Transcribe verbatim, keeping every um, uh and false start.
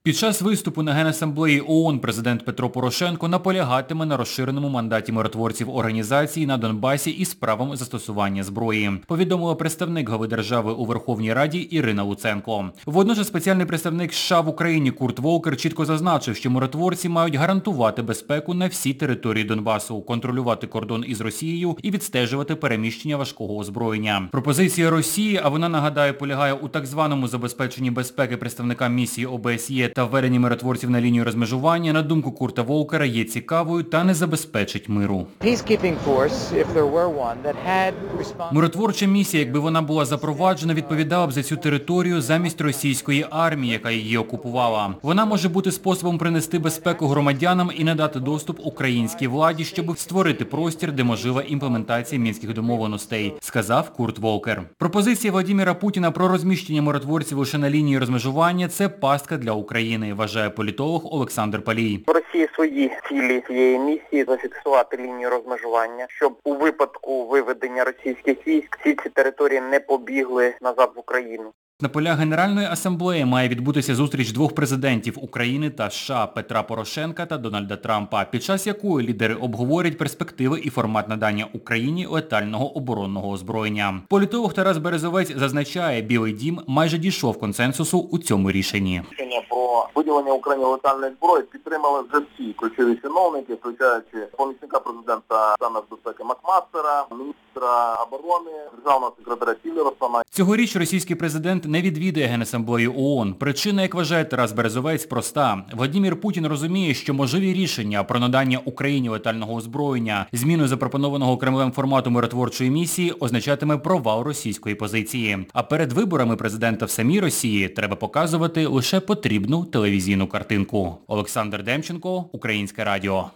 Під час виступу на Генасамблеї ООН президент Петро Порошенко наполягатиме на розширеному мандаті миротворців організації на Донбасі із правом застосування зброї, повідомила представник глави держави у Верховній Раді Ірина Луценко. Водночас спеціальний представник США в Україні Курт Волкер чітко зазначив, що миротворці мають гарантувати безпеку на всій території Донбасу, контролювати кордон із Росією і відстежувати переміщення важкого озброєння. Пропозиція Росії, а вона, нагадаю, полягає у так званому забезпеченні безпеки представникам місії О Б С Є та введенні миротворців на лінію розмежування, на думку Курта Волкера, є цікавою та не забезпечить миру. Миротворча місія, якби вона була запроваджена, відповідала б за цю територію замість російської армії, яка її окупувала. Вона може бути способом принести безпеку громадянам і надати доступ українській владі, щоб створити простір, де можлива імплементація мінських домовленостей, сказав Курт Волкер. Пропозиція Владимира Путіна про розміщення миротворців лише на лінії розмежування – це пастка для України, вважає політолог Олександр Палій. В Росії свої цілі цієї місії – зафіксувати лінію розмежування, щоб у випадку виведення російських військ всі ці території не побігли назад в Україну. На полях Генеральної асамблеї має відбутися зустріч двох президентів України та США – Петра Порошенка та Дональда Трампа, під час якої лідери обговорять перспективи і формат надання Україні летального оборонного озброєння. Політолог Тарас Березовець зазначає, Білий дім майже дійшов консенсусу у цьому рішенні. Рішення про виділення Україні летальної зброї підтримали вже всі ключові чиновники, включаючи помічника президента з нацбезпеки Макмастера, міністра оборони, державного секретаря Тілерсона. Цьогоріч російський президент не відвідає Генасамблею ООН. Причина, як вважає Тарас Березовець, проста. Владимир Путін розуміє, що можливі рішення про надання Україні летального озброєння, зміну запропонованого Кремлем формату миротворчої місії означатиме провал російської позиції. А перед виборами президента в самій Росії треба показувати лише потрібну телевізійну картинку. Олександр Демченко, Українське радіо.